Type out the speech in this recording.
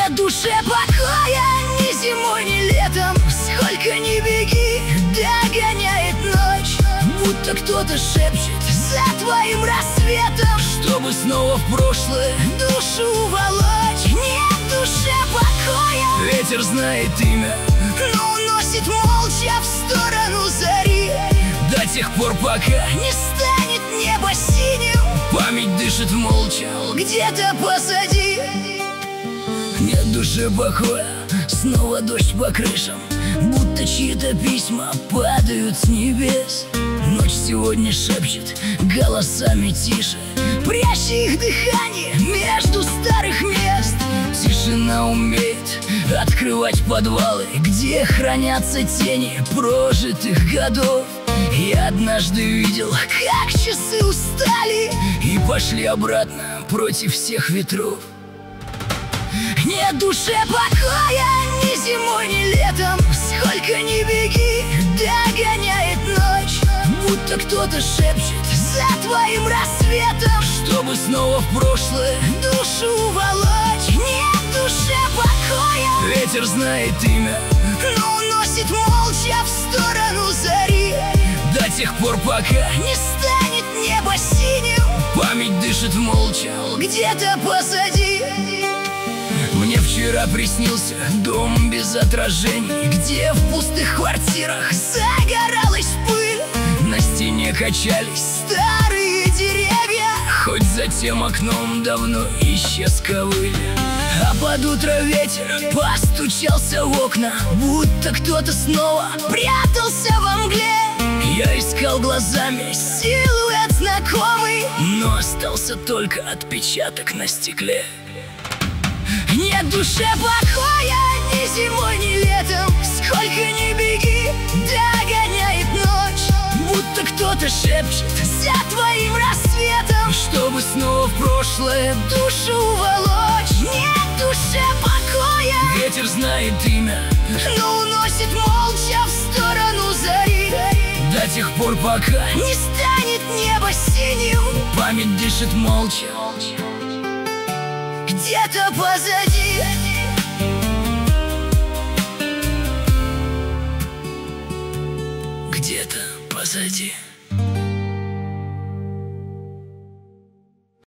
Нет душе покоя ни зимой, ни летом. Сколько ни беги, догоняет ночь. Будто кто-то шепчет за твоим рассветом, чтобы снова в прошлое душу уволочь. Нет душе покоя. Ветер знает имя, но уносит молча в сторону зари. до тех пор, пока не станет небо синим. память дышит молча Где-то позади. Нет душе покоя, снова дождь по крышам, будто чьи-то письма падают с небес. Ночь сегодня шепчет голосами тише, прячь их дыхание между старых мест. Тишина умеет открывать подвалы, где хранятся тени прожитых годов. Я однажды видел, как часы устали и пошли обратно против всех ветров. Нет душе покоя ни зимой, ни летом. Сколько ни беги, догоняет ночь. Будто кто-то шепчет за твоим рассветом, чтобы снова в прошлое душу уволочь. Нет душе покоя. Ветер знает имя, но уносит молча в сторону зари. до тех пор, пока не станет небо синим. память дышит молча Где-то позади. Мне вчера приснился дом без отражений, где в пустых квартирах загоралась пыль. на стене качались старые деревья, хоть за тем окном давно исчез ковыль. а под утро ветер постучался в окна, будто кто-то снова прятался во мгле. Я искал глазами силуэт знакомый, но остался только отпечаток на стекле. Нет душе покоя ни зимой, ни летом. Сколько ни беги, догоняет ночь. Будто кто-то шепчет за твоим рассветом, чтобы снова в прошлое душу уволочь. Нет душе покоя. Ветер знает имя, но уносит молча в сторону зари. до тех пор, пока не станет небо синим. память дышит молча Где-то позади. где-то позади.